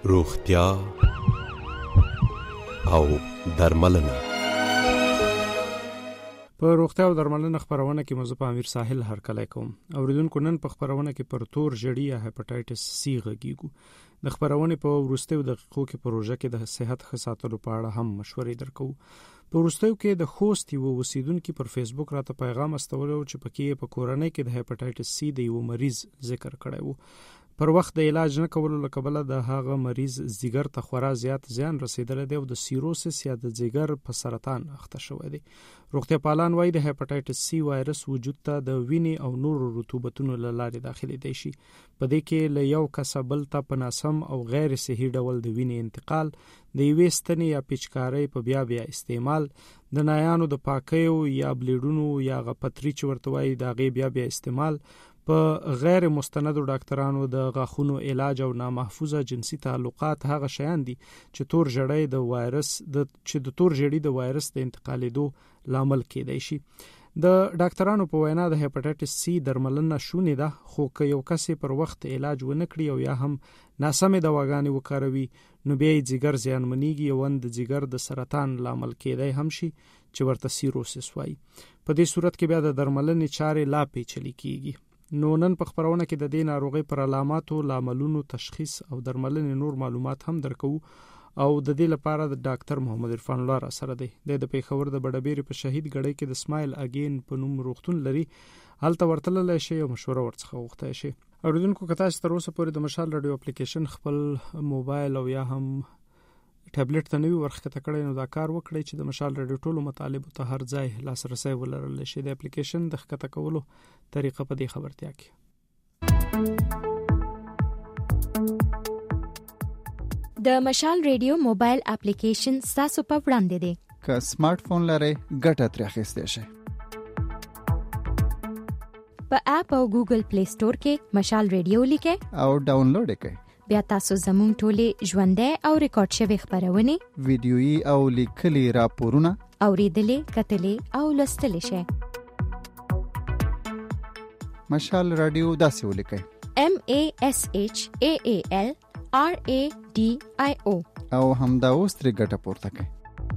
روغتیا او درملنه. په روغتیا او درملنه خبرونه کې موضوع په امیر ساحل هرکلی کوم. اوریدونکو نن په خبرونه کې پر تور ژړی یا هپاتایټس سی غږیږو. د خبرونه په وروستیو دقیقو کې پروژه کې د صحت ښه ساتلو په اړه هم مشورې درکو. په وروستیو کې د خوست یو اوسیدونکو پر فیسبوک راته پیغام استولو چې پکې په کورنۍ کې د هپاتایټس سی د یو مریض ذکر کړی وو. پر وخت د علاج نه کولو لکبله د هغه مریض ځیګر ته خورا زیات زیان رسیدلی دی او د سیروسس یا د ځیګر په سرطان اخته شوی دی. روغتیا پالان وایي د هپاتایټس سی وایرس وجود ته د وینې او نورو رطوبتونو له لارې داخلي دی شي. په دې کې له یو کس بل ته په ناسم او غیر صحي ډول د وینې انتقال، د یوې ستنې یا پیچکارۍ په بیا استعمال، د نایانو د پاکیو یا بلیډونو یا غپتری چې ورته وایي د هغې بیا استعمال، په غیر مستندو ډاکټرانو د غاښونو علاج او نامحفوظه جنسي تعلقات هغه شیان دي چې تور ژړی د وایرس د انتقالېدو لامل کېدای شي. د ډاکټرانو په وینا د هپاتایټس سی درملنه شونې ده، خو که یو کس پر وخت علاج ونه کړي او یا هم ناسمې دواګانې وکاروي نو بیا یې ځیګر زیانمنېږي او د ځیګر د سرطان لامل کېدای هم شي چې ورته سیروسس وایي. په دې صورت کې بیا د درملنې چارې لا پیچلې کېږي. نو نن په خبرونه کې د دې ناروغۍ پر علاماتو، لاملونو، تشخیص او درملنې نور معلومات هم درکو او د دې لپاره د ډاکټر محمد عرفان الله را سره دی. د پیښور د بډبېرې په شهید ګړۍ کې د سمایل اگین په نوم روغتون لري. هلته ورتللی شي او مشوره ورڅخه غوښتلی شي. اوریدونکو که تاسو تر اوسه پورې د مشال رادیو اپلیکیشن خپل موبایل او یا هم ټابلیټ ته نوی ورخکته کړی نو دا کار وکړئ چې د مشال رادیو ټولو مطالبو ته هر ځای لاسرسی ولرلی شي. د اپلیکیشن د ښکته کولو طریقه په دې خبرتیا کې. د مشال رادیو موبایل اپلیکیشن ستاسو په وړاندې دی. که سمارټ فون لرئ ګټه ترې اخیستی شئ. په اپ او ګوګل پلی سٹور کې مشال رادیو لیکئ او ډاونلوډ یې کړئ. بیا تاسو زموږ ټولې ژوندۍ او ریکارډ شوي خبرونه، ویډیويي او لیکلي راپورونه اوریدلې، کتلې او لوستلې شئ. مشال رادیو داسې ولیکئ: MASHAALRADIO او همدا اوس ترې ګټه پورته کړئ.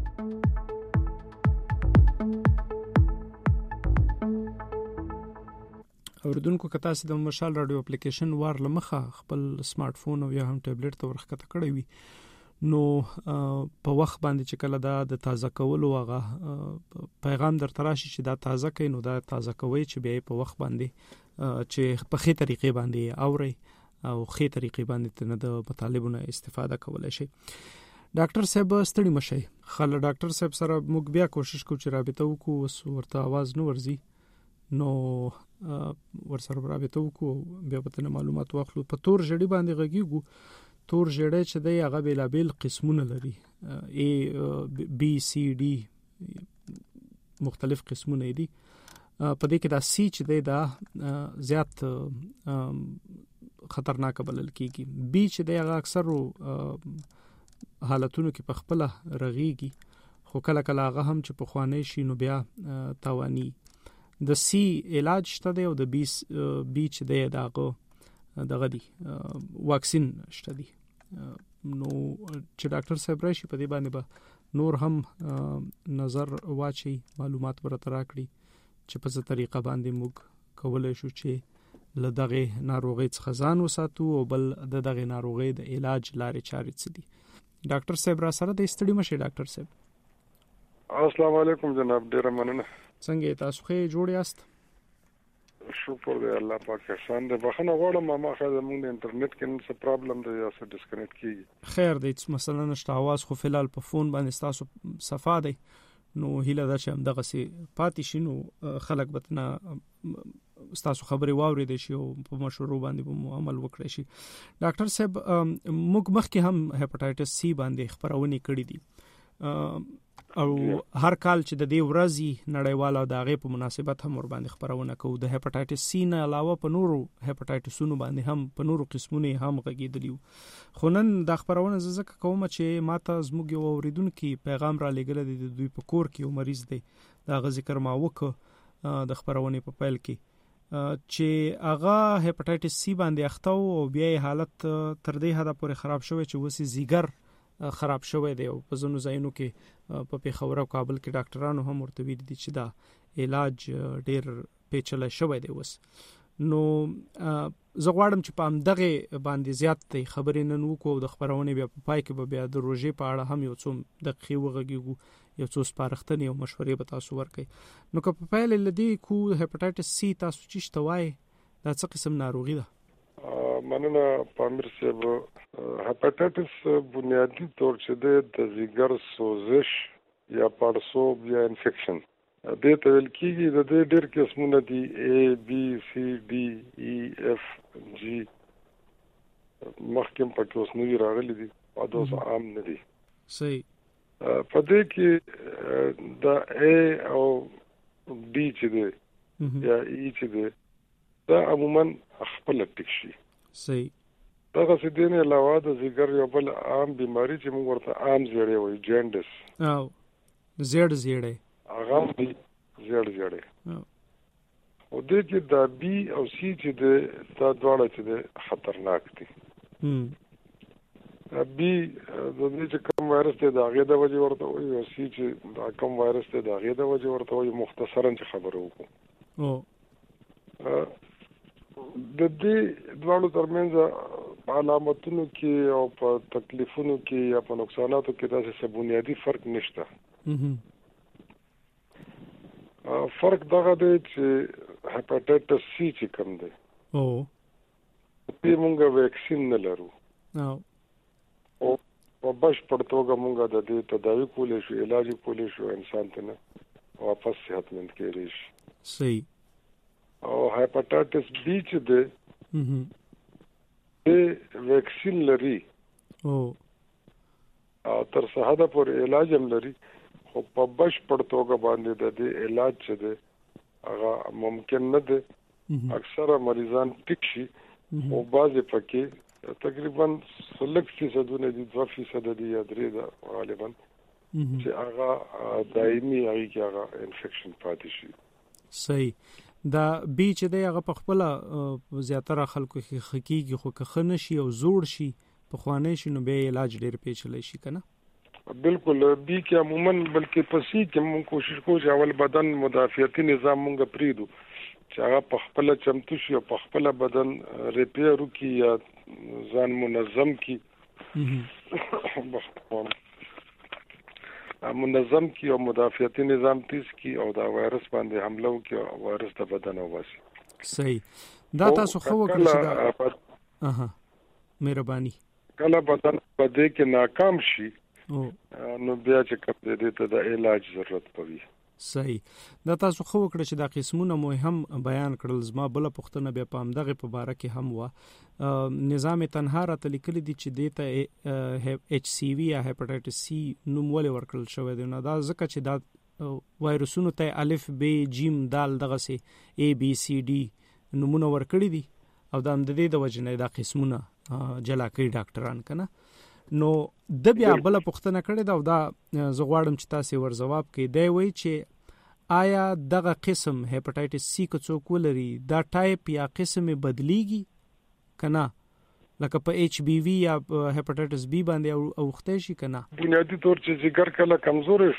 اوریدونکو که تاسو د مشال رادیو اپلیکیشن وار لمخه خپل سمارټ فون او یا هم ټابلیټ ته ورخکته کړی وي نو په وخت باندې چې کله دا د تازه کولو هغه پیغام درته راشي چې دا تازه کوي نو دا تازه کوي چې بیا په وخت باندې چې په ښې طریقې باندې اوري او ښې طریقې باندې نه د مطالبونو استفاده کولای شي. ډاکټر صاحب ستړي مشي. خل ډاکټر صاحب سره موږ بیا کوشش کوو چې رابطه وکړو، ورته आवाज نو ورزي نو ورسره رابطه وکړو، بیا به معلومات واخلو. په تور ژړی باندې غږیږو. تور ژړی چې دی هغه بیلابیل قسمونه لري، A B C D مختلف قسمونه دي. په دې کې دا C چې دی دا زیات خطرناک بلل کیږي. B چې دی هغه اکثر حالتونو کې په خپل رغیږي، خو کله کله هغه هم چې په خوانې شي نو بیا تاوانی. د سی علاج شته دی او د بی چې دی دغه دی واکسین شته دی. نو چې ډاکټر صاحب راشي په دې باندې به نور هم نظر واچي، معلومات ورته راکړي چې په څه طریقه باندې موږ کولای شو چې له دغه ناروغۍ څخه ځان وساتو او بل د دغه ناروغۍ د علاج لارې چارې څه دي. ډاکټر صاحب را سره د ستړي مشه. ډاکټر صاحب السلام علیکم جناب، ډیر مننه. څنګه تاسو ښه جوړ یاست؟ شکر دی الله پاک احسان دی. بخښنه غواړم ما خاله موږ د انټرنیټ کې څه پرابلم دی یا څه ډسکنیکټ کیږي. خیر دی، مثلا نشته आवाज خو فلال په فون باندې تاسو صفا دی نو هیله ده چې هم دغه سي پاتې شي نو خلک بتنه تاسو خبري واوري شي او په مشورو باندې به عمل وکړي شي. ډاکټر صاحب موږ مخکې هم هپاتایټس سی باندې خبرونه کړې دي او هر کال چې د دې ورځې نړیواله د هغې په مناسبت هم ور باندې خبرونه کوو. د هپاتایټس سی نه علاوه په نورو هپاتایټسونو باندې هم په نورو قسمونو هم غږېدلی. خو نن دا خبرونه زه ځکه کوم چې ماته زموږ یو اوریدونکي پیغام را لېږلی دی، د دوی په کور کې یو مریض دی. د هغه ذکر ما وکړ د خبرونې په پیل کې چې هغه هپاتایټس سی باندې اخته او بیا حالت تر دې حد پورې خراب شوی چې وسی زیګر خراب شوی دی او په ځینو ځایونو کې په پیښور او کابل کې ډاکټرانو هم ورته ویلي دي چې دا علاج ډیر پیچلې شوی دی. وس نو زه غواړم چې په همدغه باندې زیات خبرې نن وکړو د خبرونه بیا په پای کې بیا د روژې په اړه هم یو څو دقیقې وغږیږو یو څو سپارښتنې او مشورې به تاسو ورکړئ. نو که په پیل لدی کو هپاتایټس سی تاسو چې شتوای دا څه قسم ناروغي ده؟ مننه پامیر صاحب. هپاتایټس بنیادی طور چې د ځیګر سوزش یا پړسوب یا انفیکشن د ته ویل کېږي. د دې ډېر قسمونه دي A B C D E F G مخکې په کې اوس نوی راغلي دي او دا اوس عام نه دي. صحیح. په دې کې د A او D چې دی یا E چې دی دا عموما خپل ټیک شي. صحیح. دغه څه دین علاوه د ځیګر یو بل عام بیماری چې موږ ورته عام زیړې وایي جاندس او زیړې هغه دی زیړې او د دې د بي او سي چې د تا دواړه چې د خطرناک دي. بي د دې چې کوم وایرس ته د هغه د وجې ورته وایي او سي چې دا کوم وایرس ته د هغه د وجې ورته وایي. مختصرا چې خبرو وکړو د دې دواړو ترمنځ علامتونو کې او په تکلیفونو کې یا په نقصاناتو کې داسې بنیادی فرق نشته. فرق دغه دی چې هپاتایټس سی چې کوم دی دې مونږ ویکسین نه لرو او په بشپړ توګه مونږ د دې تداوی کولای شو علاج کولای شو انسان ته نه واپس صحتمند کېږي. صحیح. او هپاتایټس بی چې دی دې ویکسین لري او تر څه حد پورې علاج هم لري خو په بشپړ توګه باندې د دې علاج چې دی هغه ممکن نه دی. اکثره مریضان ټیک شي او بعضې پکې تقریبا 3% دي 2% دي یا 3% غالبا چې هغه دایمي هغه کې هغه انفیکشن پاتې شي. صحیح. دا بي چې دی هغه په خپل زیاتره خلکو کې حقيقي خو که نشي او زوړ شي په خوانې شي نو به علاج ډیر پیچلې شي کنه. بالکل. بي کې عموما بلکې پسې کې موږ کوشش کوو چې اول بدن مدافعتي نظام موږ پریدو چې هغه په خپل چمتو شي او په خپل بدن ریپیر وکړي یا ځان منظم کړي او مدافعتي نظام تیز کړي او دا وایرس باندې حمله وکړي او وایرس د بدن وباسي. صحیح. دا تاسو خو وکړئ چې دا مهرباني کله بدن په دې کې ناکام شي نو بیا چې کوم دې ته د علاج ضرورت پوي. صحیح. دا تاسو خو وکړه چې دا قسمونه مهم بیان کړل. زما بل پښتنه بیا په همدغه په باره کې هم و نظام تنها را تلیکل دي چې دیته ایچ سی وی یا هپاتایټس سی نوم ولې ورکړل شوی دی. نو دا ځکه چې دا وایرسونو ته الف ب جیم دال دغه سي A B C D نمونه ورکړي دي او د دې د وجنه دا قسمونه جلا کوي ډاکټران کنه. نو د بیا بل پښتنه کړي دا او دا زغواړم چې تاسو ور جواب کړئ. دی وایي چې آیا دغه قسم هپاتایټس سی که څوک ولري دا ټایپ یا قسم بدلیږي کنه لکه په ایچ بی وی یا هپاتایټس بی باندې اوخته شي کنه. بنیادی طور چې ځیګر کله کمزورې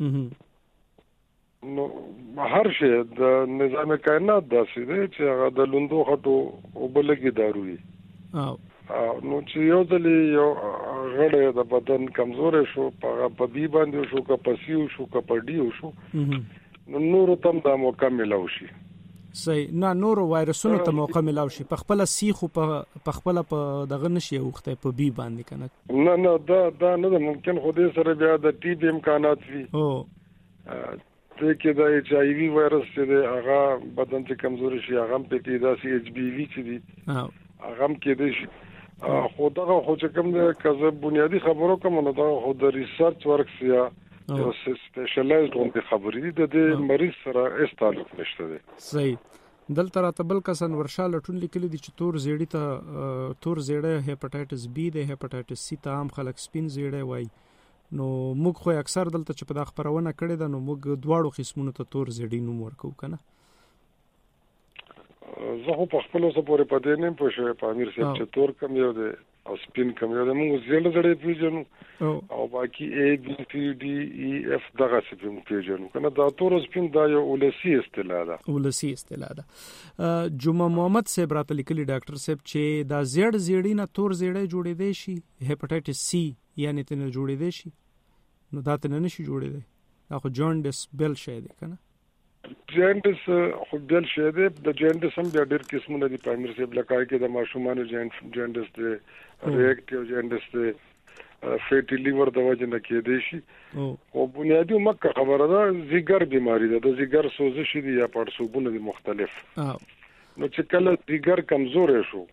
شو نو هر شی د نظام کائنات داسې دی چې هغه د لوندو خټو او بلګي داروي نو چې یو ځل یو غړی د بدن کمزورې شو په بی باندې شو که په سی شو که په ډي شو نو نور تم دا موقع ملاو شي. صحیح. نه نور وایرسونو ته موقع ملاو شي په خپل سی خو په خپل په دغه نشي اوخته په بی باندې کنه. نه دا نه ممکن خو دې سره بیا د ټي بي امکانات وي. ته کې د ایچ آی وی وایرس چې دی هغه بدن چې کمزوري شي هغه په کې دا سی ایچ بی وی چې دی هغه هم کې دی شي. خو دغه خو چې کوم د کزه بنیادی خبرو کوم نو دا خو د ریسرچ ورکس یا سپیشلایزد غونډه خبرې دي د مریض سره هیڅ تعلق نشته دی. صحیح. دلته راته بل کسان ورشاله ټون لیکلي دي چې تور زیړی ته تور زیړی هپاتایټس بی د هپاتایټس سی ته عام خلک سپین زیړی وای. نو موږ خو اکثر دلته چې په دا خبرونه کړې ده نو موږ دواړو قسمونو ته تور زیړی نوم ورکو کنه. زه خو په خپل اوسه پورې پدې نه پوه په امیر صاحب چې تور کم یو دی او سپین کم یو دی موږ زړه پیژنو او باقي A B C D E F دغه څه پیژنو کنه دا تور سپین دا یو ولسی اصطلاح ده. جمعه محمد صاحب راته لیکلي ډاکټر صاحب چې دا زیړی نه تور زیړی جوړېدای شي هپاتایټس C یعنی تنه جوړېدای شي نو دا تنه نشي جوړېدای دا خو جانډس بل شي دی کنه جانډس خو بل شي دی د جانډس هم بیا ډېر قسمونه دي په امیر صاحب لکه کې د ماشومانو جانډس دی ریاکټیو جانډس دی فیټي لیور د وجه نه کېدای شي او بنیادی مکه خبره ده زیګر بیماری ده د زیګر سوزش دي یا پړسوبونه دي مختلف نو چې کله زیګر کمزور شو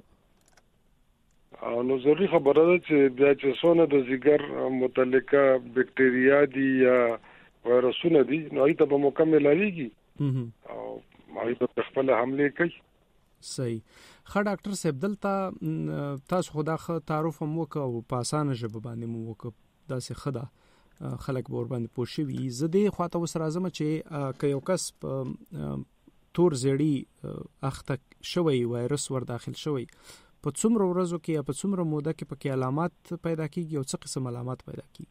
او نو ضروري خبره ده چې بیا چې څونه د زیګر متعلقه بکټریا دي یا وایرسونه دي نو ایته به مکمل لريږي او ایته خپل حمله کوي. صحیح. خا ډاکټر صاحب دلته تاسو خدا تعارف هم وکاو په اسانه ژبه باندې مو وک دا څه خدا خلک ور باندې پوښوي زده خواته وسره اعظم چې ک یو کس تور زړی اخته شوی وایرس ور داخل شوی په څومره ورځو کې یا په څومره موده کې پکې علامات پیدا کیږي او څه قسم علامات پیدا کیږي؟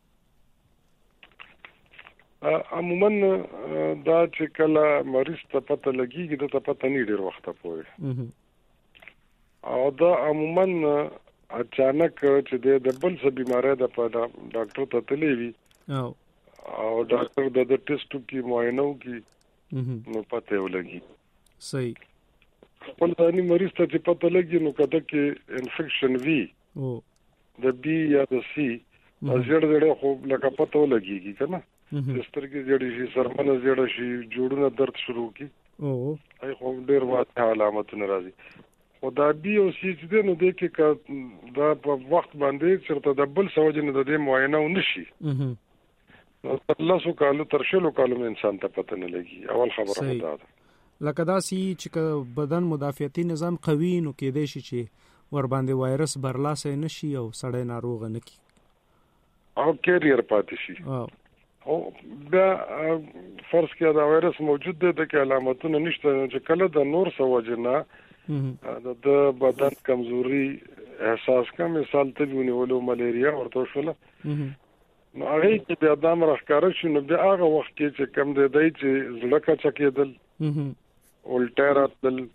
عموما دا چې کله مریض ته پته لګیږي د ته پته نه ډیر وخت پورې او دا عموما اچانک چې د بل څه بیماری ده په ډاکټر ته تللی وي او ډاکټر د ټیسټو کې معاینه کوي نو پته ولګي. صحیح. خپل ځاني مریض ته چې پته لګي نو کده کې انفیکشن وي د بي یا د سي ازړ خو لکه پته ولګيږي کنه سترګې جوړې شي سرمنه جوړ شي جوړونه درد شروع کی هي خو ډېر واضح علامتونه راځي خدا بي او سي چې نو د کې دا په وخت باندې چرته د بل سوجنه د دې معاینه ونشي نو تاسو کالو ترشلو کالو انسان ته پته نه لګي اول خبره ده لکه دا سي چې بدن مدافعتي نظام قوي نو کېدای شي چې ور باندې وایرس برلاسه نشي او سړی ناروغ نه کی او کیریئر پاتې شي او دا فرض کې دا وایرس موجود دی د علامتونو نشته چې کله د نور سوجنه د بدن کمزوري احساس کا مثال ته ونیولو ملیریا ورته شوله نو هغه کې بیا د امر ښکار شي نو بیا هغه وخت کې چې کم دی چې زړه کا چکیدل الټراتل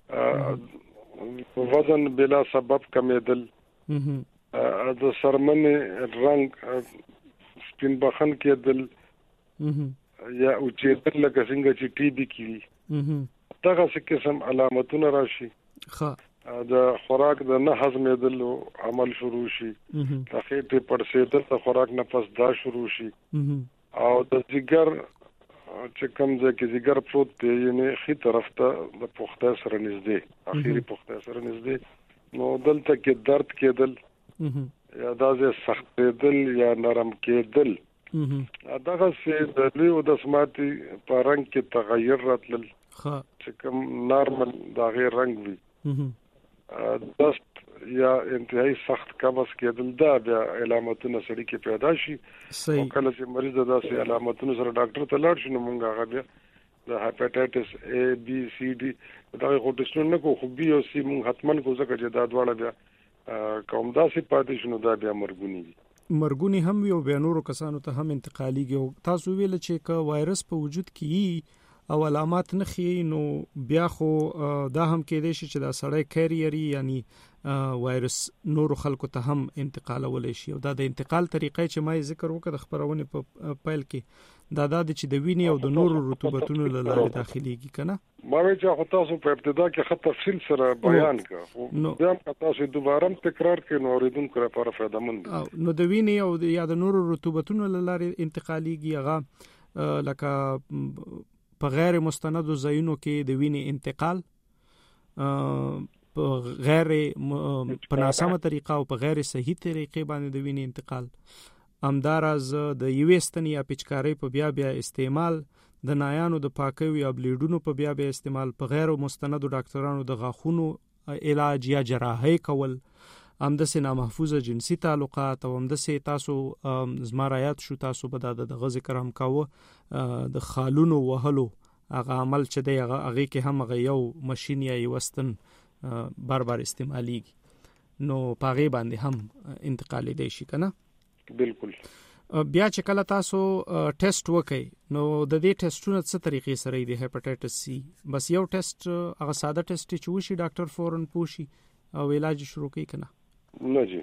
وزن بلا سبب کمیدل د سرمنې رنگ سپین بخن کېدل یا او چې لکه څنګه چې ټي بي کی دغه څه قسم علامتونه راشي د خوراک د نه هضمېدل عمل شروع شي تخېټه پړسېدل د خوراک نه پس دا شروع شي او د جګر چې کوم ځای کې جګر پروت دی یعنی خي طرف ته د پخته سره نږدې اخیری پخته سره نږدې نو دلته کې درد کېدل یا دازه سخت کېدل یا نرم کېدل دغه څه د لوی د سماتي په رنگ کې تغیر راتل چې کوم نارمل دا غیر رنگ وي دست یا انتهایی سخت قبض کېدل دا بیا علامتونه سړي کې پیدا شي او کله چې مریض داسې علامتونه سره ډاکټر ته لاړ شي نو موږ هغه بیا د هپاتایټس A B C D دا خو ټیسټونه نه کو خو بي او سي موږ حتمن کو ځکه چې دا دواړه بیا کوم داسې پاتې شنو دا بیا مرګونی هم یو بیا نورو کسانو ته هم انتقاليږي تاسو ویل چې ک وایرس په وجود کې او علامات نه خي نو بیا خو دا هم کېدای شي چې دا سړی کیریری یعنی وایرس نورو خلکو ته هم انتقالولای شي او دا د انتقال طریقې چې ما ذکر وکړ د خبرونه په پیل کې دا د چې د وینې او د نورو رطوبتونو له لارې داخليږي کنه ما چې تاسو په ابتدا کې خط تفصیل سره بیان کړ بیا تاسو دوباره تکرار کړئ نو اوریدونکو لپاره فائدہ مند نو د وینې او یا د نورو رطوبتونو له لارې انتقاليږي هغه لکه په غیر مستندو ځایونو کې د وینې انتقال په غیر پناسمه طریقه او په غیر صحیح طریقې باندې د وینې انتقال امدارز د یوستنی یا پچکاری په بیا استعمال د نایانو د پاکوي یا بلیډونو په بیا استعمال په غیر مستندو ډاکټرانو د غاښونو علاج یا جراحي کول همداسې نامحفوظه جنسي تعلقات او همداسې تاسو زما رایات شو تاسو به د ذکر هم کاوه د خالونو وهلو هغه عمل چې دی هغه کې هم هغه یو ماشين یا یو وستن بار استعماليږي نو پاغه باندې هم انتقال دی شي کنه. بالکل. بیا چې کله تاسو ټیسټ وکئ نو د دې ټیسټونو څه طریقې سره دی هپاتایټس سی بس یو ټیسټ هغه ساده ټیسټ چې وشي ډاکټر فورن پوښي او علاج شروع کوي کنه؟ نه جی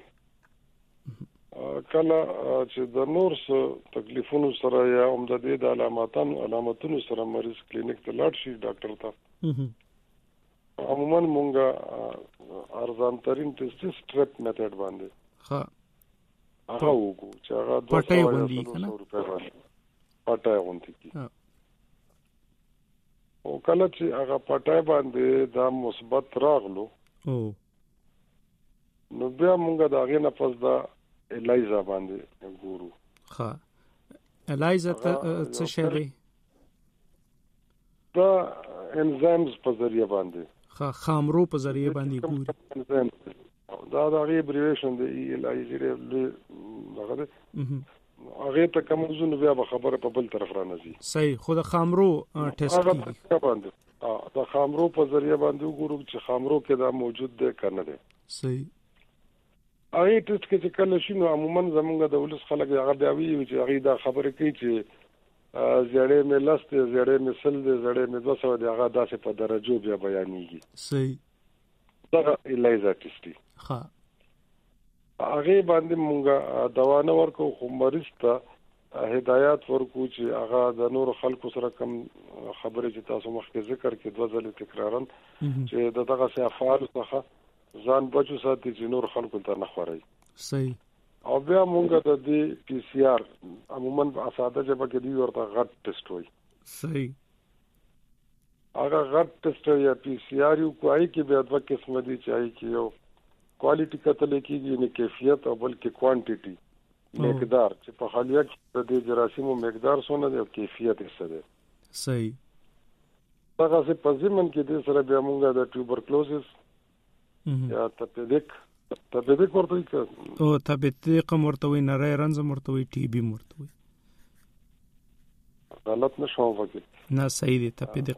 کله چې د نور څه تکلیفونو سره یا هم د دې د علاماتونو سره مریض کلینیک ته لاړ شي ډاکټر ته عموما مونږه ارزان ترين ټیسټ سټریپ میتھډ باندې هغه وګو چې هغه 200 روپے پټای غونډي کی او کله چې هغه پټای باندې دا مثبت راغلو نو بیا مونږه دا غي نه پس دا الایزا باندې ګورو. ها الایزا څه شی دی؟ دا انزایمز په ذریعہ باندې خامرو په ذریعہ باندې ګورو. دا غي ابریویشن دی الایزا دغه هغه ته کومزونه بیا به خبره په بل طرف را نزي. صحیح. خود خامرو ټیسټ کیږي دا خامرو په ذریعہ باندې وګورو چې خامرو کې دا موجود دی کنه دی. صحیح. هغه ټیسټ کې چې کله شي نو عموما زمونږ د ولس خلک هغه بیا وی چې هغه دا خبره کوي چې زړې مې لسته زړې مې سل دې زړې مې 200 دی هغه داسې په درجو بیا بیانېږي. صحیح. دا الایزا ټیسټ. ها هغه باندې مونږه دوا نه ورکو خو مریض ته هدایت ورکو چې هغه د نور خلکو سره کم خبره چې تاسو مخکې ذکر کې 2 ځله تکرارن چې دغه څه افعال څخه ځان بچو ساتي چې نور خلکو ته نه خوري. صحیح. او بیا مونږه د دې پی سی آر عموما اساده چې په کې دی ورته غټ ټیسټ وای. صحیح. هغه غټ ټیسټ یا پی سی آر یو کوي کې بیا د قسم دي چې کې یو کوالټي کتل کېږي نه کیفیت او بلکې کوانټیټي مقدار چې په حالیه کې د دې جراثیمو مقدار څونه دی او کیفیت یې څه دی. صحیح. هغه څه په ضمن کې د سره بیا مونږه د ټیوبرکلوزس یا تپیدیک ورته وي او تپیدیک ورته وي نه رنځ ورته وي ټي بي ورته وي. غلط نشو وکړي. نه صحیح دی تپیدیک.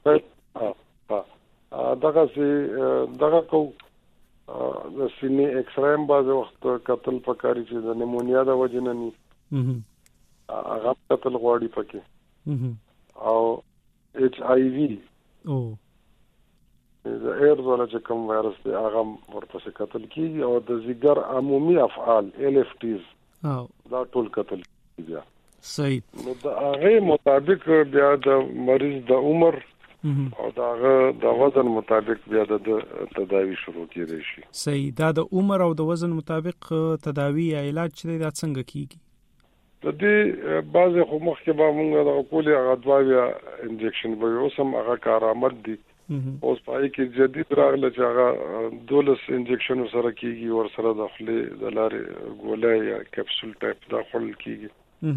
دغه کو د سینې ایکس رایم باز وخت قتل پکاري چې د نیمونیا د وجنه ني هغه قتل غواړي پکې او ایچ آی وی او د ایرزولا چې کوم وایرس دی هغه ورپسې قتل کیږي او د ځګر عمومي افعال ال اف ټیز دا ټول قتل کیږي. صحیح. نو د هغه مطابق بیا د مریض د عمر او د وزن مطابق بیا د تداوی شروع کیږي شي. صحیح. دا د عمر او د وزن مطابق تداوی یا علاج چې دا څنګه کیږي؟ د دې بعضه خو مخکې به موږ د کولې هغه دوايا انجکشن به اوسم هغه کارآمد دي. اوس پای کې جدید راغله چې هغه 12 انجکشن سره کیږي او سره د خپل د لارې ګولای یا کپسول ټایپ داخل کیږي.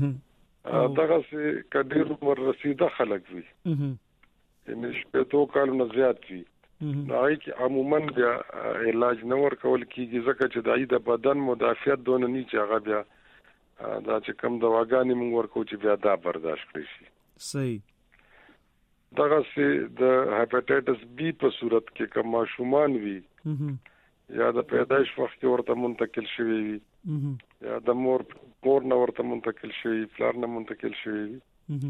دغه څه کډیر عمر رسیده خلک وي. یعنی شپږ کال نه زیات وي. دای کې عموما بیا علاج نه ورکول کیږي ځکه چې دای د بدن مدافعت دونه نه چې هغه بیا دا چې کم دواګانې موږ ورکو چې بیا دا برداشت کړی شي. صحیح. دغه سي د هپاتایټس بی په صورت کې کوم ماشومان وي یا د پیدایش وخت ورته منتقل شوی وي یا د مور نه ورته منتقل شوی پلار نه منتقل شوی وي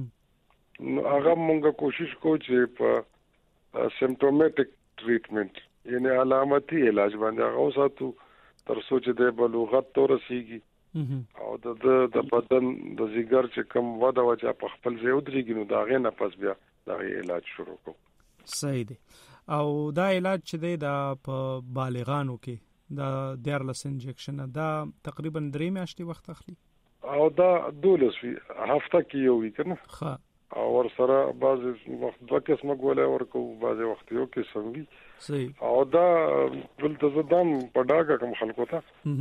نو هغه موږ کوشش کوو چې په سیمپټومټیک ټریټمنټ یعنی علامتي علاج باندې هغه ساتو تر څو چې د بلوغت تورسيږي او د بدن د ځګر چې کم وده وجه په خپل ځای ودرېږي نو دا غي نه پس بیا دا علاج شروع کو. صحیح دی. او دا علاج چې دی دا په بالغانو کې دا 14 انجکشن دا تقریبا 3 میاشتې وخت اخلي او دا 12 هفته کې یو وی کنه. ها او ور سره بعض وخت د قسمه ګولای ورکو بعض وخت یو قسم وی. صحیح. او دا بل تزدم په ډاګه کوم خلکو ته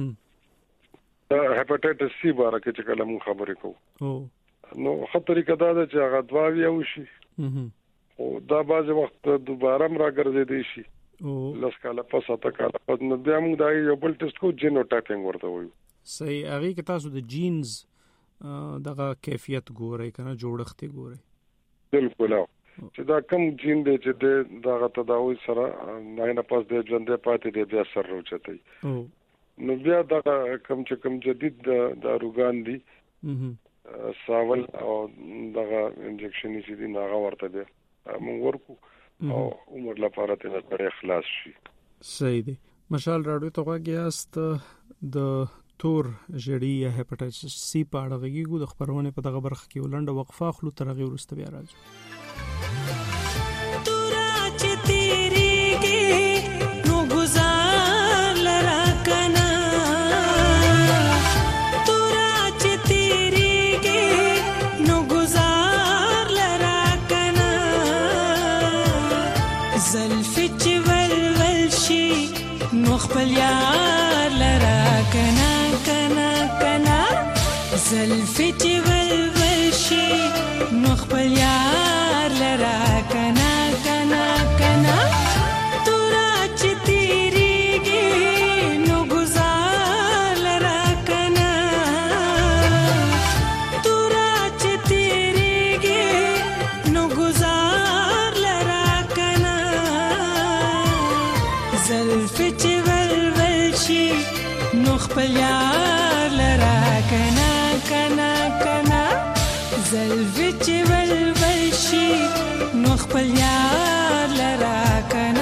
دا هپاتایټس سی باره کې چې کله مون خبرې کوو نو خطرې کدا ده چې هغه دواوی او شي او دا بعض وخت دوباره راګرځي دی شي لس کاله پس اته کاله پس نو بیا موږ دا یو بل ټیسټ کو جینوټایپینګ ورته وایو. صحیح. هغه کې تاسو د جینز دغه کیفیت ګورئ کنه جوړښت ګورئ. بالکل. چې دا کم جین دی چې دا تداوی سره نه پاس د ژوندې پاتې دی بیا سر روچتای نو بیا دا کم جدید داروګان دي ساول او دغه انجکشن چې دی ناغه ورته دی موږ ورکو او عمر لپاره ته سره اخلاص شي. صحیح دی. مشال راډیو ته غواګیاست د تور جړی یا هپاتایټس سی په اړه غږیږو د خبرونه په دغه برخه کې ولنډه وقفه خلو ترغه ورسته بیا راځو. تورا چې تیریږي نو گزار لرا کنا تورا چې تیریږي نو گزار لرا کنا زلفی چې ولول شي نو خپل یار لرا کنا زلفی چې ولول شي نو خپل یار لرا کنا تورا چې تیریږي نو گزار لرا کنا تورا چې تیریږي نو گزار لرا کنا زلفی چې ولول شي نو خپل یار لرا کنا زلفی چې ولول شي نو خپل یار لرا کنا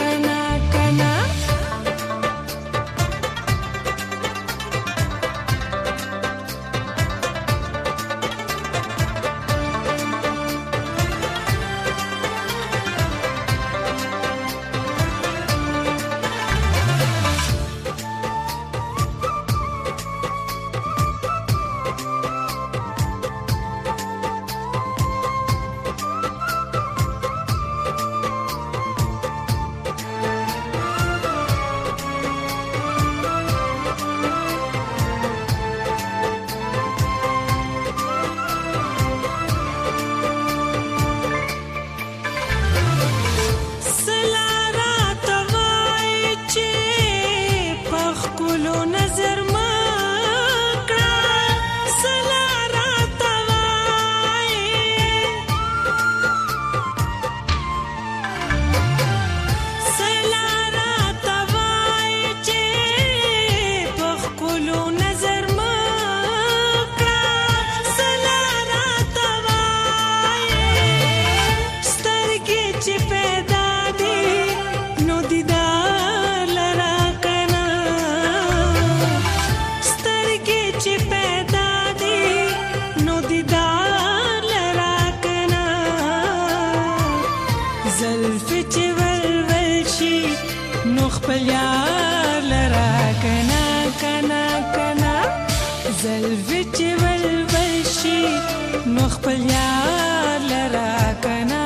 زلفی چې ولول شي نو خپل یار لرا کنا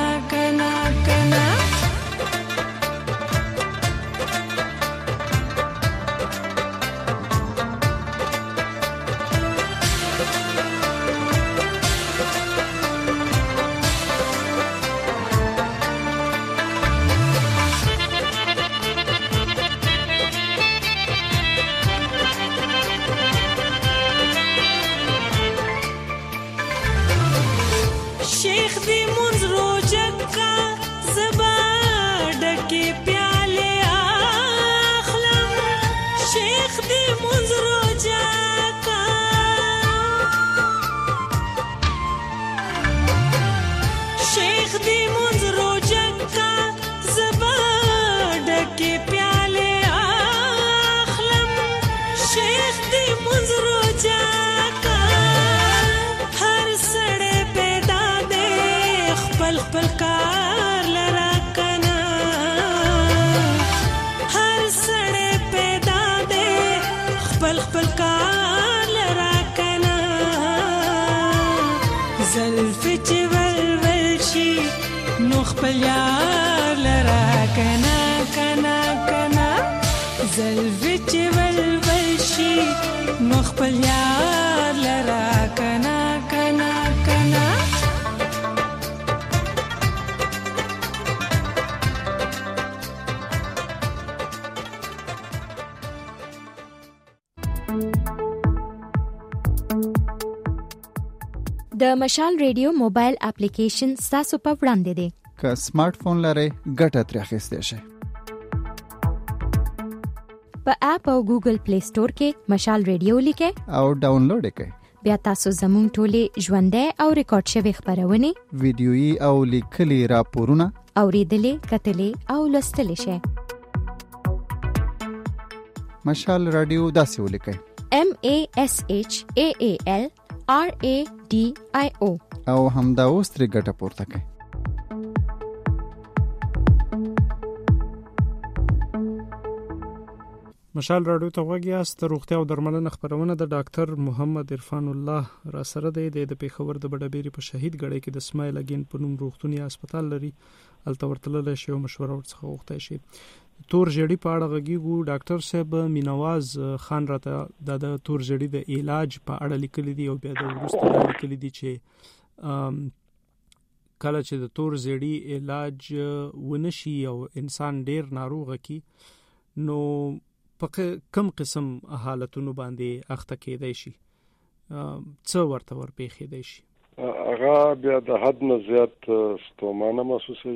زلفی چې ولول شي نو خپل یار لرا کنا زلفی چې ولول شي نو خپل یار لرا کنا د مشال ریډیو موبایل اپلیکیشن تاسو په وړاندې دی. که سمارټ فون لرئ ګټه ترې اخیستی شئ. په اپ او ګوګل پلی سٹور کې مشال ریډیو لیکئ او ډاونلوډ یې کړئ. بیا تاسو زموږ ټولې ژوندۍ او ریکارډ شوي خبرونه، ویډیويي او لیکلي راپورونه اوریدلې، کتلې او لوستلې شئ. مشال رادیو داسې ولیکئ: MASHAALRADIO او همدا اوس ترې ګټه پورته کړئ. مشال راډیو ته غوږ یاست. روغتیا او درملنه خبرونه د ډاکټر محمد عرفان الله را سره دی. د پیښور د بډابېری په شهید ګړی کې د اسماعیل اگین په نوم روغتوني هسپتال لري. الته ورتلل شي او مشوره ورڅخه غوښتای شي. تور ژړی په اړه غږیږو. ډاکټر صاحب مینواز خان راته د تور ژړی د علاج په اړه لیکلي دي او بیا د وروسته لیکلي دي چې کله چې د تور ژړی علاج ونشي او انسان ډیر ناروغ کی نو په کم قسم حالتونو باندې اخته کېدای شي، څه ورته ورپېښېدای شي؟ هغه بیا د حد نه زیات ستومانه محسوسوي.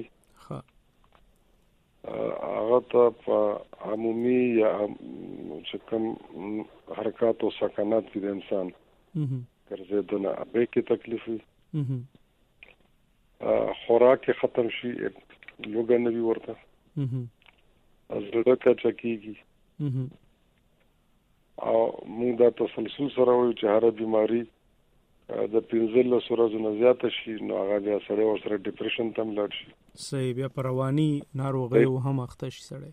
هغه ته په عمومي یا چې کوم حرکات او سکنات د انسان ګرځېدنه به کې تکلیف وي. خوراک ختم شي، لوګه نه وي ورته، زړه کچا کېږي. او موږ دا تسلسل سره وایو چې هر بیماری د 15 ورځې نه زیاته شي نو هغه بیا سره ورسره ډیپریشن تم لاړ شي. صحیح، بیا رواني ناروغي هم اخته شي سره.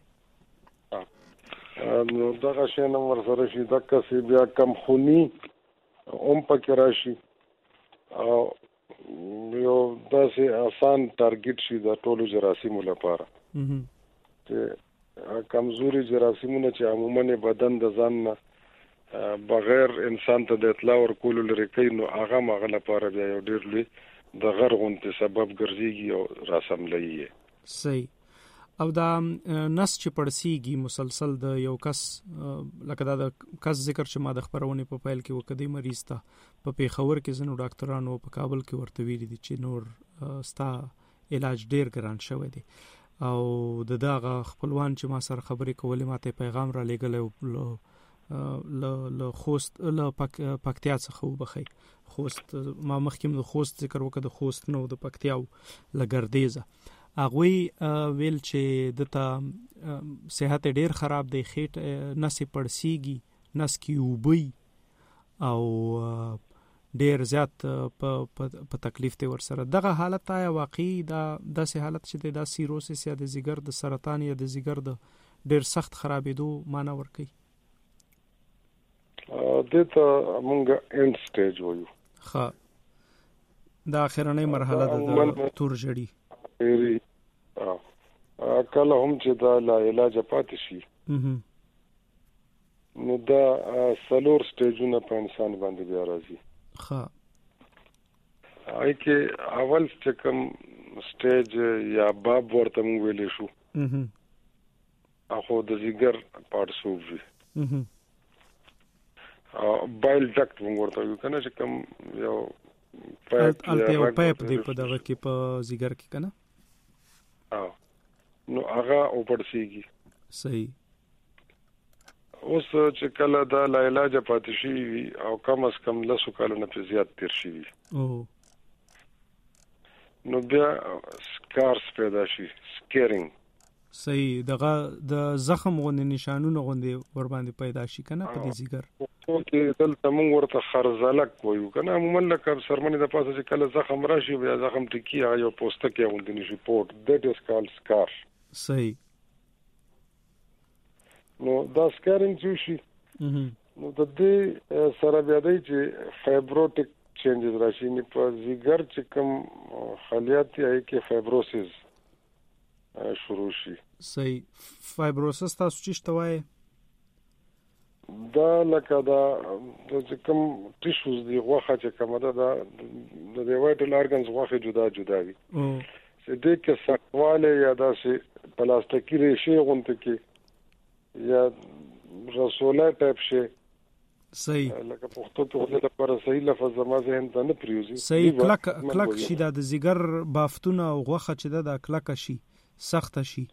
نو دغه شی نو ورسره شي د کسي بیا کم خوني پکې راشي او یو داسې آسان ټارګټ شي د ټولو جراثیمو لپاره. چې کمزوري جراثیمونه چې عموماً بدن د ځان نه بغیر انسان ته د اطلاع ورکول لري کوي نو هغه مغه لپاره بیا یو ډیر لوی د غرغونته سبب ګرځيږي او راسملایي. صحیح. او دا نس چې پړسیږي مسلسل د یو کس لکه دا د کس ذکر چې ما د خبرونه په فایل کې وکړې مریض ته په پیښور کې زنو ډاکټرانو په کابل کې ورته ویلي دي چې نور ستا علاج ډیر ګران شوی دی او دغه خپلوان چې ما سره خبرې کولې ماته پیغام را لېږل ل خوست ل پکتیا څخه وبخي. خوست ما مخکې د خوست ذکر وکړ، د خوست نو د پکتیاو لګردیزه اغوی ویل چې دته صحت ډیر خراب دی، خېټ نس پړسیږي، نس کې وبوي او ډیر زیات په تکلیف ته ورسره. دغه حالت آیا واقعي داسې حالت چې د سیروسس یا د ځیګر د سرطان یا د ځیګر د ډیر سخت خرابېدو معنی ورکوي؟ دته مونږ اند سټیج وایو. ښه، دا اخرنۍ مرحله ده د تور ژړی. کله هم چې دا لا علاج پاتې شي نو دا سلور سټیجونه په انسان باندې بیا راځي. ښه، آی کې اول چې کوم سټیج یا باب ورته مونږ ویلې شو اخو د ځیګر پارسو وي بایل ډکټ مونږ ورته یو کنه چې کوم یو پایپ دی په دغه کې په ځیګر کې کنه نو هغه اوپړسیږي. صحیح. اوس چې کله دا لا علاج پاتې شي او کم از کم 10 کالونه په زیات تیر شي نو بیا سکارس پیدا شي، سکیرینګ. صحیح. دغه د زخم غوندې نشانونه غوندې ور باندې پیدا شي کنه په دې ځیګر کې دلته موږ ورته خرزلک وایو کنه. عموما لکه سرمنې د پاسه چې کله زخم راشي بیا زخم ټکی یو پوستکی غوندې نشي پورت دیٹ از کالډ سکار. صحیح. نو دا سکارینګ چې شي نو د دې سره بیا دی چې فایبروټیک چینجز راشي نه په ځیګر چې کوم خلیات یې کې فایبروسس شروع شي. صحیح. فایبروسس تاسو چې شتوای دا لکه دا چې کوم ټیشوز دی غوخه چې کومه ده د وایټل ارګنز غوخه جدا جدا وي چې دې کې سخواله یا داسې پلاستیکي ریشې غونته کې یا رسوله ټایپ شي صحیح لکه پښتو ته لپاره صحیح لفظ زما ذهن ته نه پریوزي صحیح کلک شي د زیګر بافتونه او غوخه چې د کلک شي سخت شي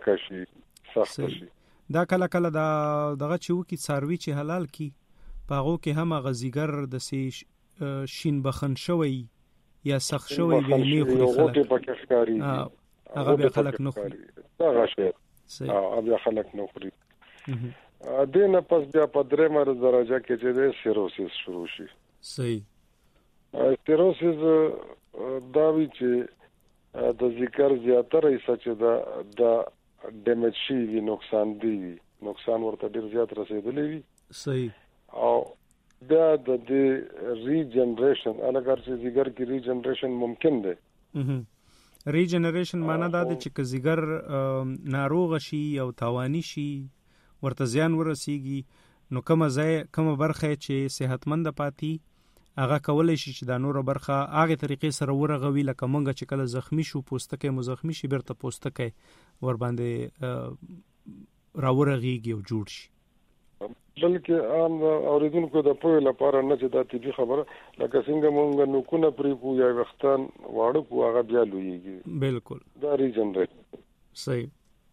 دا کله دغه چې وکی څاروي چې حلال کی پاغو کې هم غزیګر د سی شین بخن شوی یا سخت شوی ویلی خو خلک هغه به خلک نه خوري هغه شی بیا خلک نه خوري دینه پس بیا په درېمه درجه کې چې د سیروسیس شروع شي صحیح سیروسیس دا وی چې د ذکر زیاتره حصہ چې د ډیمیج شي وي نقصان ورته ډیر زیات رسیدلی وي صحیح او بیا د ریجنریشن الګر چې ذکر کې ریجنریشن ممکن ده ریجنریشن معنی دا چې ذکر ناروغ شي او تاوانی شي ورته زیان ورسیږي نو کومه برخه چې صحتمند پاتې هغه کولای شي چې د نور برخه هغه طریقې سره ورغوي لکه مونږ چې کله زخمی شو پوستکه مو زخمی شي برته پوستکه ور باندې راورغيږي او جوړ شي بلکې عام اوریدونکو د پوهه لپاره نه چې دا طبي خبره لکه څنګه مونږ نو کو نه پری کو یا وختان واړو کو هغه بیا لویږي بالکل دا ریجنریټ صحیح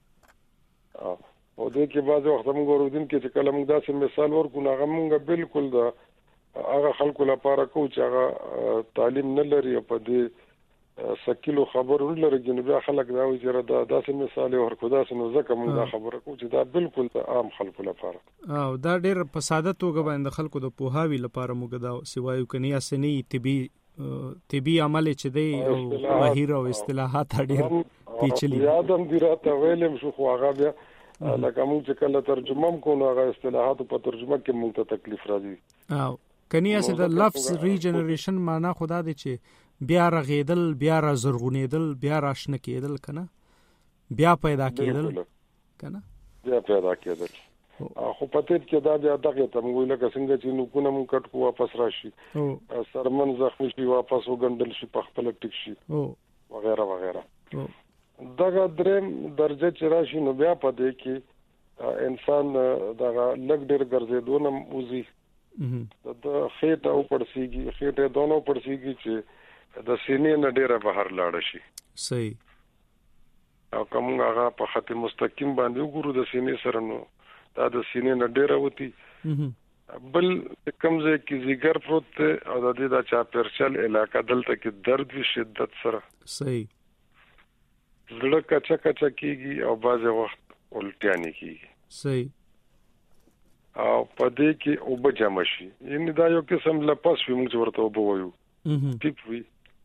او دې کې بعض وخت موږ اوریدونکو چې کله موږ داسې مثال ورکو هغه موږ بالکل دا هغه خلکو لپاره کو چې هغه تعلیم نه لري په دې سکیلو خبرو لري چې بیا خلک دا وایي چې دا داسې مثال ورکو داسې نو ځکه موږ دا خبره کو چې دا بالکل عام خلکو لپاره او دا ډېر په ساده توګه باندې خلکو د پوهاوی لپاره موږ دا سوایو کني اسنی طبي عمل چې دی او بهیر او اصطلاحات ډېر پیچلي یادم دی راته ویلم شو خو هغه بیا لکه موږ چې کله ترجمه کوو هغه اصطلاحات په ترجمه کې موږ ته تکلیف راځي او کني اسه د لفظ ریجنریشن معنا خدا دی چې بیا رغیدل بیا را زرغونیدل بیا راشنه کېدل کنه بیا پیدا کېدل کنه بیا پیدا کېدل خو پته کې دا بیا دغه ته موږ لکه څنګه چې نو کو نه موږ کټ کو واپس راشي سرمن زخمی شي واپس وګندل شي په خپل ټیک شي وغیرہ وغیرہ دغه دریم درجه چې راشي نو بیا پدې کې انسان دغه لګ ډېر ګرځېدونه وزي د خېټه او پړسيږي خېټه دونو پړسيږي چې د سینې نه ډېره بهر لاړ شي صحیح او کوم هغه په خط مستقیم باندې وګورو د سینې سره نو دا د سینې نه ډېره وتی بل کمزې کې زیګر پروت او د دې د چاپرچل علاقې دلته کې درد وی شدت سره صحیح زړه کچا کیږي او بعض وخت الټیانی کیږي صحیح او پدې کې او بجام شي یعنی دا یو قسم لپس موږ ورته وبویو ټیپ وی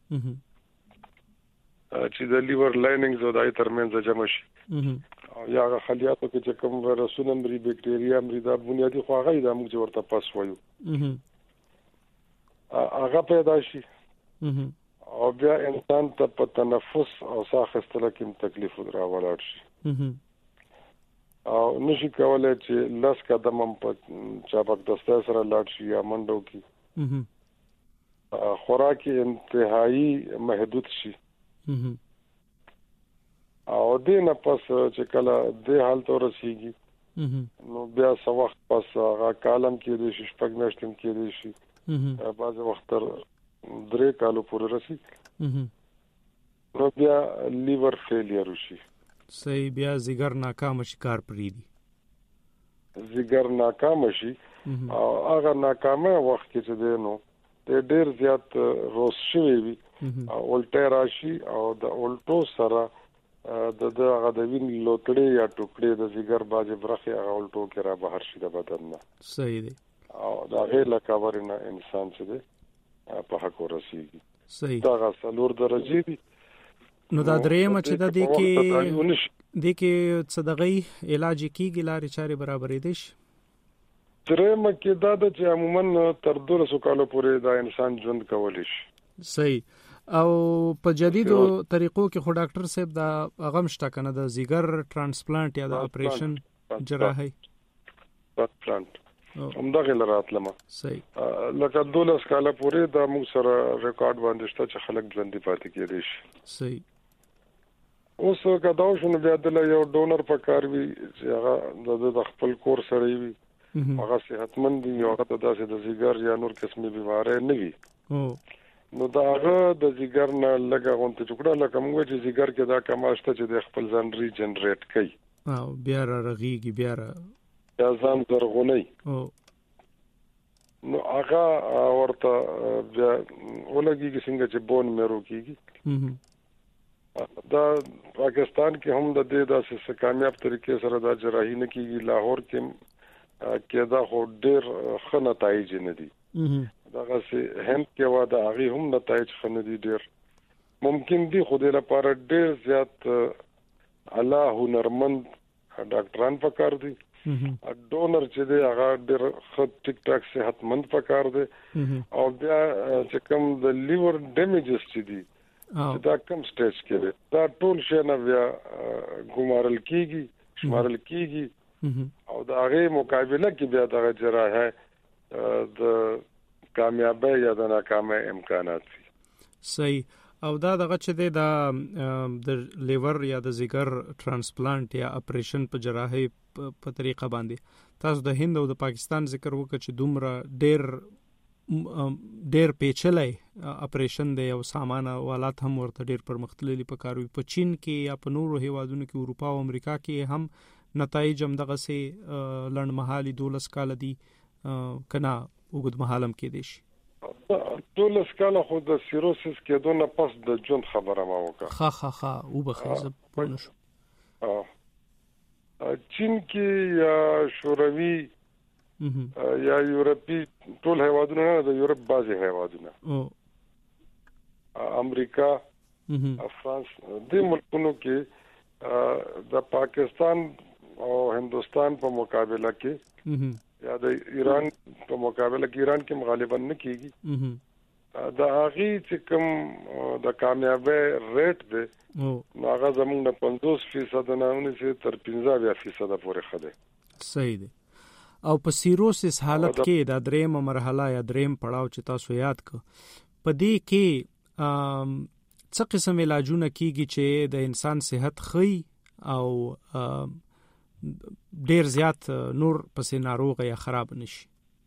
چې د لیور لایننګز او دای ترمنځ جمع شي او یا خلیاتو کې چې کوم ویروسونه مري بکټریا مري دا بنیادی خو هغه د موږ ورته پاس وایو هغه پیدا شي او بیا انسان ته په تنفس او ساه اخیستلو کې تکلیف راولاړ شي او نشي کولای چې لاس قدم په چابک دسته سره لاړ شي یا منډو کې خوراکي انتهایی محدود شي او دې نه پس چې کله دې حالت ورسیږي نو بیا څو وخت پس هغه کالم کې د شپږ میاشتې کې دی شي بعض وخت تر 3 کالو پورې رسي نو بیا لیور فیلیر شي صحیح بیا زیګر ناکام شي کار پری دي زیګر ناکام شي او هغه ناکامه وخت کې چې دی نو ډېر زیات روس شوی وي او الټه راشي او د الټو سره د هغه د وین لوټړې یا ټوکړې د زیګر باجه برخه هغه الټو کې را بهر شي د بدن نه صحیح دی او دا غیر لکاورنه انسان چې دی په حق ورسیږي صحیح دا غسلور درجه دي نو دا درېم چې د دې کې صدقې علاج کیږي لارې چارې برابرې دي درېم کې دا د چې عموما تر 200 کالو پورې دا انسان ژوند کولی شي صحیح او په جديدو طریقو کې خو ډاکټر صاحب دا غمشته کنه د زیګر ترانسپلانټ یا د اپریشن جراحي ترانسپلانټ همدغه لراتلمه صحیح لکه 12 کاله پورې دا موږ سره ریکارډ باندې شته چې خلک ژوند پاتې کېدي شي صحیح اوس کدا شنو بیا د یو ډونر په کار وی چې هغه د خپل کور سره وي هغه صحتمند دي او هغه داسې د زیګر یا نور قسمه بیماری نه وي. نو دا هغه د زیګر نه لګه غونته ټوکړه لکه موږ چې زیګر کې دا کماشته چې د خپل ځان ریجنریټ کوي او بیا رغيږي بیا ځان زرغونی. نو هغه ورته بیا ولګي څنګه چې بون میرو کیږي. دا پاکستان کې هم د دې داسې کامیاب طریقې سره دا جراحي نه کیږي. لاهور کې دا خو ډېر ښه نتایج نه دي. دغه سي هند کې وا د هغه هم نتایج خنه دي ډېر ممکن دي. خو د لپاره ډېر زیات الله هنرمند ډاکټران پکار دي. ډونر چې دی هغه ډېر ښه ټیک ټاک صحتمند پکار دي. او بیا چې کوم د لیور ډیمیجز چې دي دا کوم سټیج کې دي دا ټول شي نه بیا ګمارل کیږي شمارل کیږي او د هغه مقابله کې بیا د جراحه د کامیابی یا د ناکامۍ امکانات دي. صحیح. او دا دغه چې د لیور یا د زیګر ترانسپلانت یا اپریشن په جراحي په طریقه باندې تاسو د هند او د پاکستان ذکر وکړ چې دومره ډېر پیچلې اپریشن دی او سامان والات هم ورته ډېر پرمختللي پکاروي. په چین کې یا په نورو هیوادونو کې اروپا او امریکا کې هم نتایج هم دغه سي لړمحالي 12 کال دي کنا وګد محالم کې دي شي. 12 کال خو د سیروسس کېدو نه پس د جون خبره ما وکړه. ها او بخیزه پونه شو. چین کې یا شوروي یا یورپی ټول هیوادونه نه د یورپ بعضي هیوادونه امریکا فرانس د ملکونو کې د پاکستان او هندستان په مقابله کې یا د ایران په مقابله کې ایران کې غالبا نه کیږي. دا هغه چې کوم د کامیابی ریټ دی هغه زموږ نه 50% نه ونیسي تر 15% پورې خده. صحیح دی. او په سیروسس حالت کې د دریم مرحله یا دریم پړاو چې تاسو یاد ک په دې کې څه قسم علاجونه کیږي چې د انسان صحت خي او ډیر زیات نور پسې ناروغ یا خراب نشي.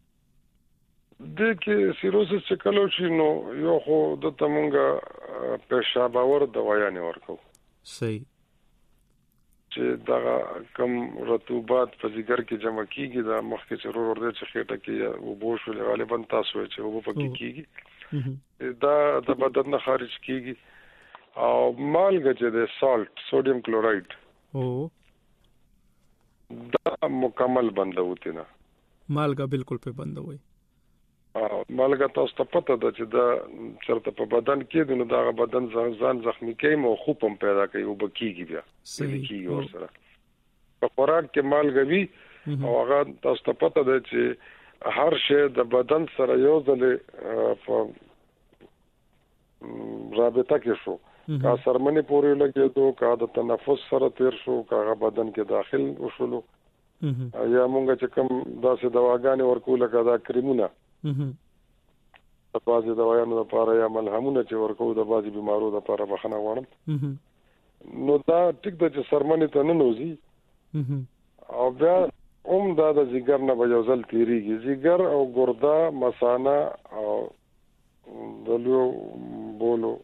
د کې سیروسس چې کلو شي نو یو خو د تمونګه پیشاباور دوايانې ورکو. صحیح. چې دا کم رطوبات په ځګر کې جمع کیږي دا مخکې چې ورور دې چې خېټه کې او بوشول غالبا تاسو چې وو پکې کیږي دا د بدن نه خارج کیږي. او مالګه چې د سالت سوډیم کلورایډ دا مکمل بندوتی نه. مالګه بالکل په بندوي. مالګه تاسو ته پته ده چې دا چرته په بدن کې د نو بدن ځان زخمی کوي او خوب هم پیدا کوي او بکیږي بیا. صحیح. ورسره په خوراک کې مالګه وی او هغه تاسو ته پته ده چې هر شی د بدن سره یو ځل په رابطه کې شو کا سرمنې پورې لګېدو کا د تنفس سره تیر شو کا بدن کې داخل وشولو یا مونږ چې کوم داسې دواګانې ورکول کدا کریمونه د بازي دوايانو لپاره یا ملهمونه چې ورکو د بازي بیمارو لپاره بخنه غواړم. نو دا ټیک د سرمنې ته نه نوځي او بیا دا د زیګر نه به یو ځل تیریږي. زیګر او ګرده مثانه او دلو بولو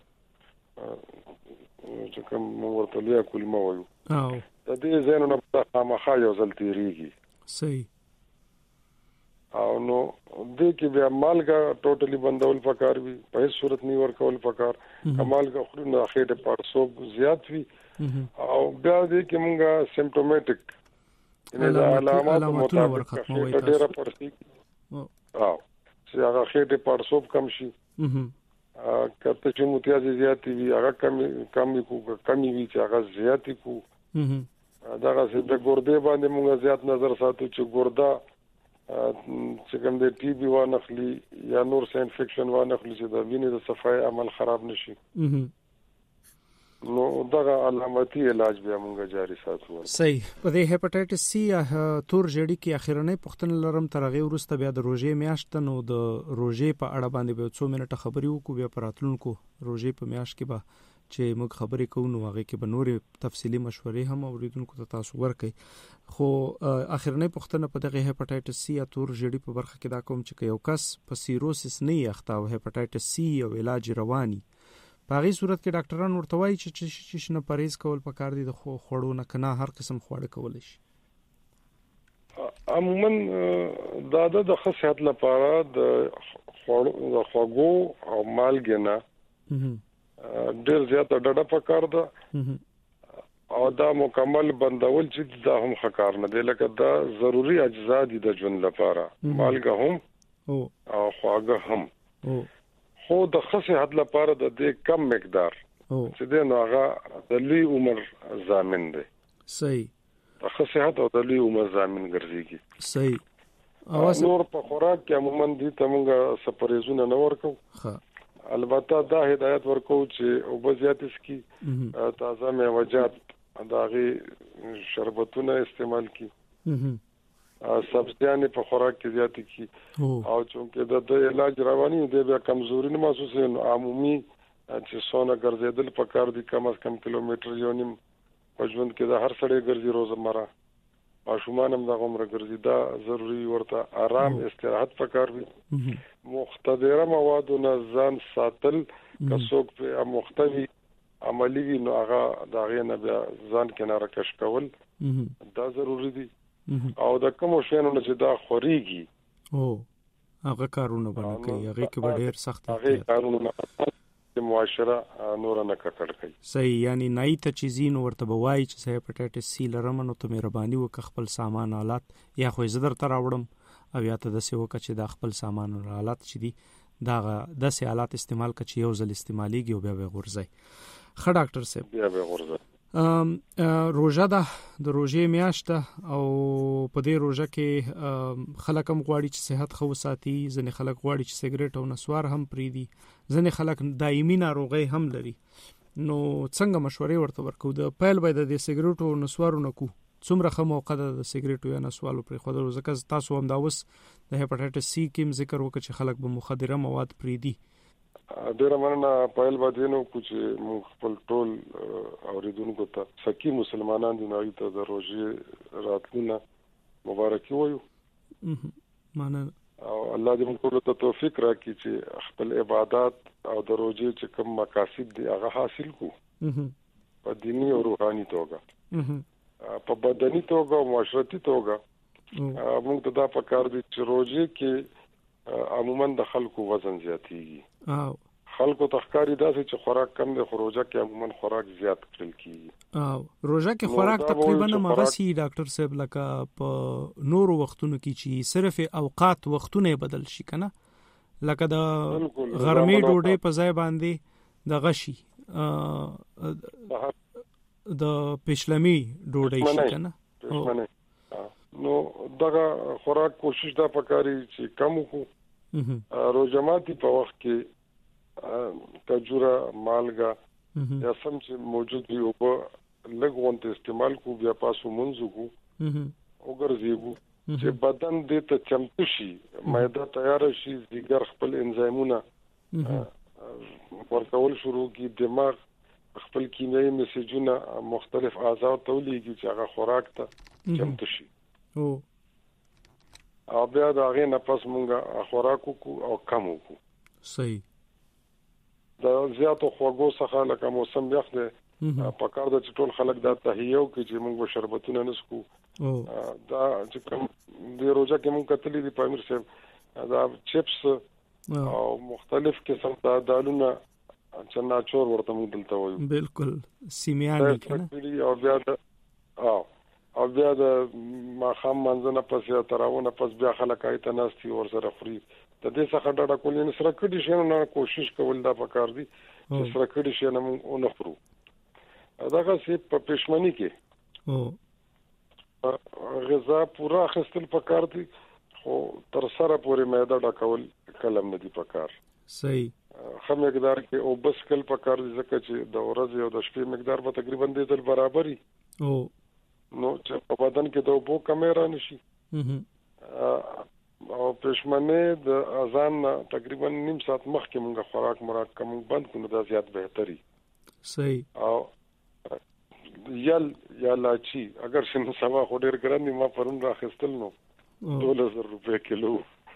چې کوم ورته لیا کلمه وایو د دې زینو نه په خامخا یو ځل تیریږي. صحیح. او نو دې کې بیا مالګه ټوټلی بندول پکار وي په هیڅ صورت نه ورکول پکار. مالګه خوري نه خېټه پړسوب زیات وي او بیا دې کې مونږه سیمپټومټیک د علامات مطابق ډېر پړسي او چې هغه خېټه پړسوب کم شي کته چې متیاز زیاتی وي هغه کمی وي چې هغه زیاتی کو دا غوښه د ګردې باندې موږ زیات نظر ساتو چې ګرده چې کوم د ټي بي وانخلي یا نور څه انفیکشن وانخلي چې د وینې د صفای عمل خراب نشي. نو دغه علامتي علاج بیا موږ جاری ساتو. صحیح. په دې هپاتایټس سی یا تور جړی کې اخیرنۍ پختن لرم ترغه ورسته بیا د روزې میاشت نو د روزې په اړه باندې به 2 منټه خبري وکړو بیا پراتلونکو روزې په میاشت کې به چې موږ خبرې کوو نو هغه کې به نورې تفصیلی مشورې هم اوریدونکو ته تاسو ورکړئ. خو اخرنۍ پوښتنه په دغه هپاتایټس سی یا تور ژیړي په برخه کې دا کوم چې یو کس په سیروسس نه یخته او هپاتایټس سی او علاج رواني په هغه صورت کې ډاکټران ورته وایي چې شنه پرهیز کول پکار دي د خوړو نه کنه هر قسم خواړه کول شي. عموما دا د صحت لپاره د خوړو او مالګې نه ډېر زیات ډډه پکار ده او دا مکمل بندول چې دا هم ښکار نه دی لکه دا ضروری اجزا دي د ژوند لپاره مالګه هم او خواږه هم خو د صحت لپاره د دې کم مقدار چې د نوغه د لوی عمر ضامن دی. صحیح. د صحت او د لوی عمر ضامن ګرځيږي. صحیح. نور په خوراک کې عموما دي تمغه سپریزونه نه ورکو. البته دا هدایت ورکو چې او بزیات اسکی تازه میوجات داغي شربتونه استعمال کی سبزیانې په خوراک کې زیات کی او چې د علاج رواني دی بیا کمزوري نه محسوسه نو عمومي چې سونه ګرځیدل په کار دي کم از کم کیلومتر یو نیم په ژوند کې د هر سړی ګرځي روزمره ماشومان هم د عمر ګرځي دا ضروری ورته آرام استراحت په کار وي مختدره موادو نه ځان ساتل کڅوک په مختوي عملی وي نو هغه دا غي نه بیا ځان کناره کش کول دا ضروری دي او د کوم شینو چې دا خوريږي هغه کارونه باندې کوي هغه کې به ډېر سخت هغه کارونه د معاشره نور نه کټړ کوي. صحیح. یعنی نای ته چیزین ورته بوای چې هپاتایټس سی لرم نو ته مهرباني وک خپل سامان آلات یا خو زدر تر راوړم او یا ته د سیو ک چې د خپل سامان آلات چې دي دا د سه آلات استعمال ک چې یو ځل استعماليږي او بیا به غورځي. خ ډاکټر صاحب بیا به غورځي. روزه ده د روزې میاشت او په دې روزه کې خلک هم غواړي چې صحت خو ساتي ځنې خلک غواړي چې سیګریټ او نسوار هم پریدي ځنې خلک دایمي ناروغي هم لري نو څنګه مشورې ورته ورکو د پیل باید د سیګریټ او نسوارو نکو څومره خه موقع د سیګریټ او نسوالو پر خو د ځکه تاسو هم دا اوس د هپاتایټس سی کې ذکر وکړي چې خلک به مخدره مواد پریدي ډیر مننه پایل باندې نو چې موږ خپل ټول اوریدونکو ته سکی مسلمانان دي نو ته د روزي راتلونه مبارکي وایو مننه او الله دې موږ ته توفیق راکړي چې خپل عبادت او د روزي چې کوم مقاصد دي هغه حاصل کو په دینی او روحاني توګه په بدني توګه او معاشرتي توګه موږ ته دا پکار دي چې روزي کې عموما د خلکو وزن زیاتېږي خلکو تخکاری داسې چې خوراک کم دی خو روزه کې عموما خوراک زیات کړل کیږي روزه کې خوراک تقریبا مغسی ډاکټر صاحب لکه په نورو وختونو کې چې صرف اوقات وختونه بدل شي کنه لکه د غرمې ډوډۍ په ځای باندې د غشي د پښلمي ډوډۍ شي کنه نو دغه خوراک کوشش دا پکاري چې کم وکړو روزماتي په وخت کې کجوره مالګه یا سم چې موجود وي او په لګون ته استعمال کو بیا پاسو منځو کو او ګرځيبو چې بدن دې ته چمتو شي معده تیار شي ځګر خپل انزایمونه ورکول شروع کی دماغ خپل کیمیاوي میسجونه مختلف اعضاء تولیږي چې هغه خوراک ته چمتو شي او بیا دا غي نه پس مونږه خوراکو کو او کمو کو. صحیح. دا زیاتو خوږو څخه لکه موسم یخ دی په کار د ټول خلک دا تهیو کې چې مونږ شربتونه نسکو دا چې کوم د روزه کې مونږ کتلې دی پامیر صاحب دا چپس او مختلف قسم د دالونه چناچور ورته مونږ دلته وایو بالکل سیمیانی کنه او بیا د ماخام منځنه پس یا تراونه پس بیا خلک ایت ناستي ور سره خوري د دې څخه ډډه کول نه سره کډی شي نه کوشش کول دا پکار دي چې سره کډی شي نه مونږ نه خورو داګه سي په پښمنۍ کې غذا پورا خستل پکار دي خو تر سره پورې معده ډکول کلم نه دي پکار. صحیح. خه مقدار کې او بس کل پکار دي ځکه چې د ورځې او د شپې مقدار به تقریبا د برابرۍ نو چې په بدن کې د اوبو کمې را نشي او پښمنه د اذان تقریبا نیم ساعت مخکې موږ خوراک مراد کوم بند کړو دا زیات بهتري. صحیح. او یا لاچی اگر شنو سما خو ډیر ګران دي، ما پرون راخستل نو 1200 روپے کیلو.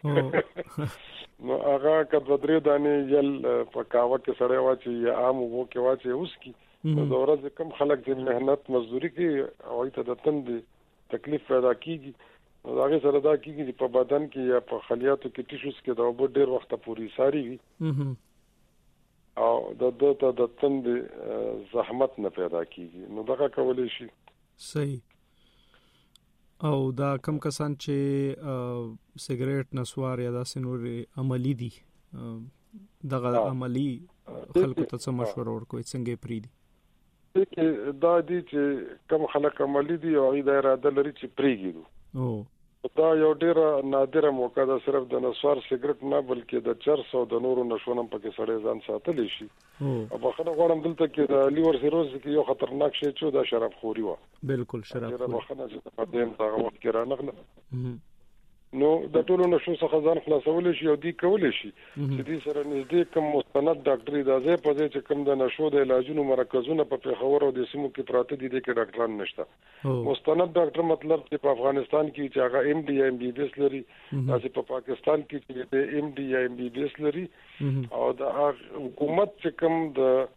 نو هغه کډ درې دانې یل په کاوه کې سړی واچي یا عام وو کې واچي اوس کی نو د ورځې کم خلک چې مهنت مزدوري کوي او ته د تند تکلیف پیدا کیږي، نو هغه سره دا کیږي چې په بدن کې یا په خلیاتو کې ټیشوز کې دا وب ډیر وخت پوري ساري وي او د تند زحمت نه پیدا کیږي، نو دغه کولای شي. صحیح. او دا کم کسان چې سیګریټ نسوار یا داسې نور عملی دي دغه عملی خلکو ته څه مشوره ورکوي څنګه پریدي؟ دا دي چې کم خلک عملی دي او دا اراده لري چې پریږي. دا یو ډیر نادره موقع ده، صرف د نسوار سیګریټ نه بلکې د چرس او د نورو نشونم پکې سړی ځان ساتلی شي. او بخنه غواړم دلته کې د لیور سیروز کې یو خطرناک شی چې دا شراب خوري و. بالکل شراب خوري. بخنه چې په دې هغه وخت کې رانغله. نو د ټولو نشو څخه ځان خلاصول شي او دی کول شي چې دې سره نږدې کوم مستند ډاکټري د ځای په ځای چې کوم د نشو د علاجونو مرکزونه په پیښور او د سیمو کې پراته دي کې ډاکټران نشته. مستند ډاکټر مطلب چې په افغانستان کې چې هغه ام ډي ام بي بي اس لري، تاسو په پاکستان کې چې ام ډي ام بي بي اس لري، او د حکومت چې کوم د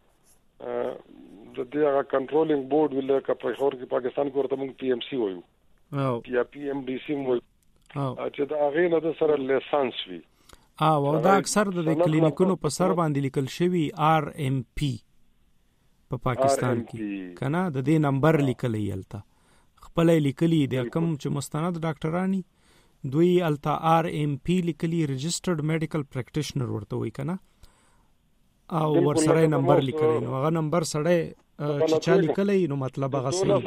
دغه کنټرولینګ بورډ ولکه په پیښور کې پاکستان کې ورته موږ پی ام سی وایو یا پی ام ډي سی وایو چې دا هغه نه د سره لیسانس وي. او دا اکثر د کلینیکونو په سر باندې لیکل شوی آر ام پی په پاکستان کې کنه د دې نمبر لیکل یلتا خپل لیکلي د کم چې مستند ډاکټرانی دوی التا آر ام پی لیکلي ريجسترډ میډیکل پریکټیشنر ورته وای کنه او ورسره نمبر لیکلی نو هغه نمبر سره چې چا لیکلی نو مطلب هغه صحیح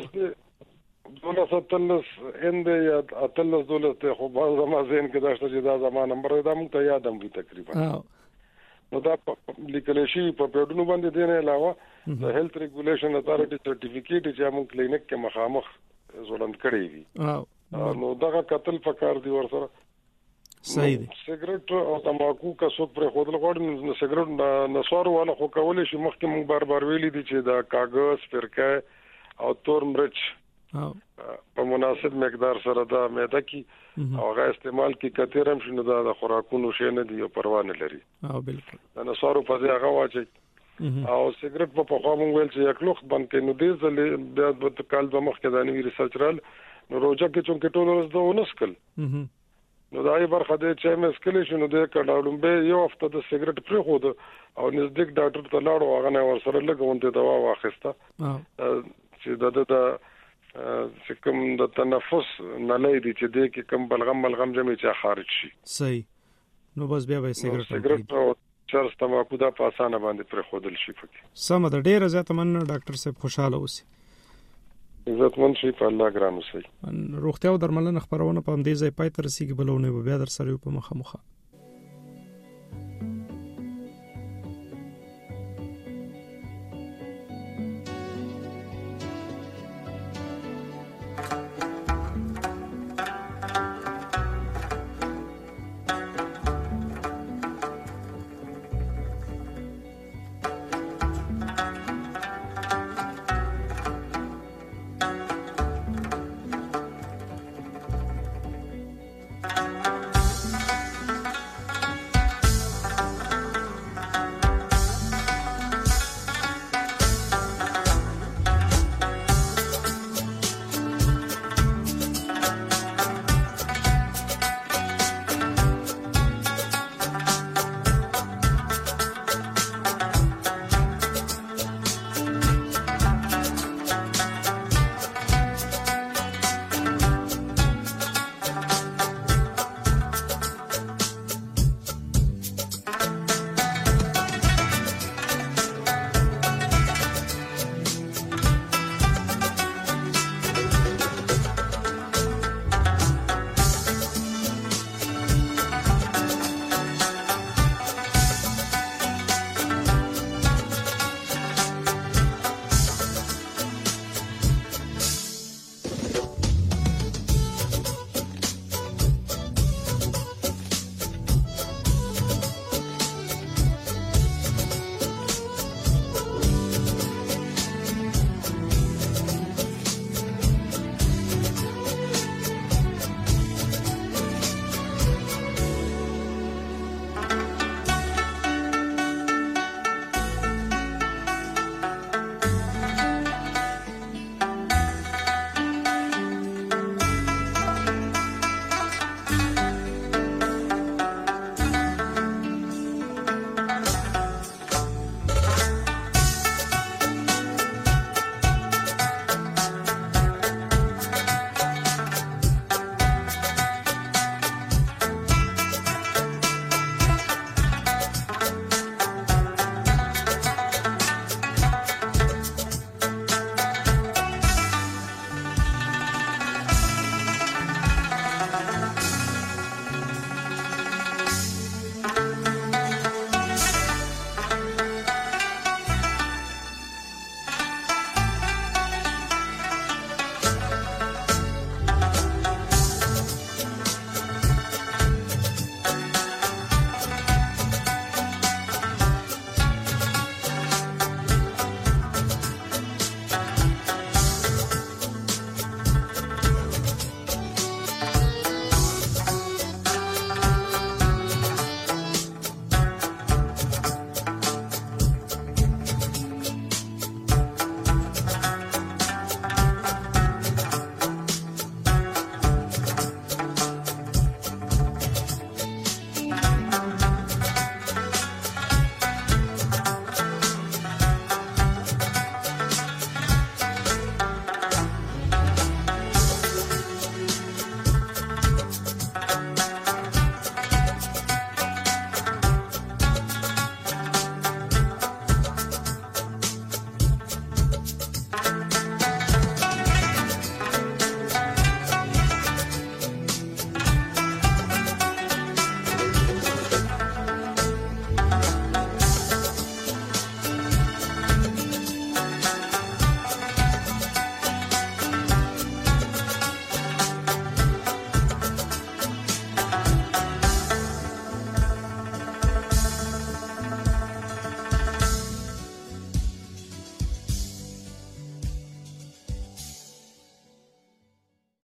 دولس اند یا اتلس دولس ته خو باز ما زین کې داشته چې دا زمانه نمبر دا موږ ته یادم وي تقریبا. نو دا لیکل شي په پیډونو باندې دینه علاوه د هیلث ریګولیشن اتھارټي سرټیفیکیټ چې موږ کلینیک کې مخامخ زولند کړی وي. نو دغه قتل فکر دی ورسره صحیح دی. سیګریټ او تماکو کا څوک پر خودل غوړ نو سیګریټ نسوار ولا خو کولای شي مخکې موږ بار ویلي دي چې دا کاغذ فرقه او تور مرچ په مناسب مقدار سره دا معده کې او هغه استعمال کې کثیرم شنو دا د خوراکونو شي نه دی او پروا نه لري. بالکل دا نسوارو په ځای هغه واچي او سیګریټ په خوا مونږ ویل چې یک لوخت باندې نو دې ځلې بیا د کال د مخ کې د نوې ریسرچ رال نو روزه کې چې ټول ورځ د ونسکل نو دا یې برخه دې چې مې سکل شنو دې کډاړم به یو هفته د سیګریټ پرې خو او نزدیک ډاکټر ته لاړو هغه نه ورسره لګونته دوا واخیسته چې د چې کوم د تنفس نه لري چې دې کې کوم بلغم جمع چې خارج شي. صحیح. نو بس بیا به سیګریټ او چرس تماکو دا په اسانه باندې پر خودل شي فکر. سم ده ډیر زیات من ډاکټر صاحب خوشاله اوسئ. عزت من شي په الله ګران اوسئ. روغتیا او درملنه خبرونه په دې ځای پای تر رسیدي بلونه به بیا در سره په مخه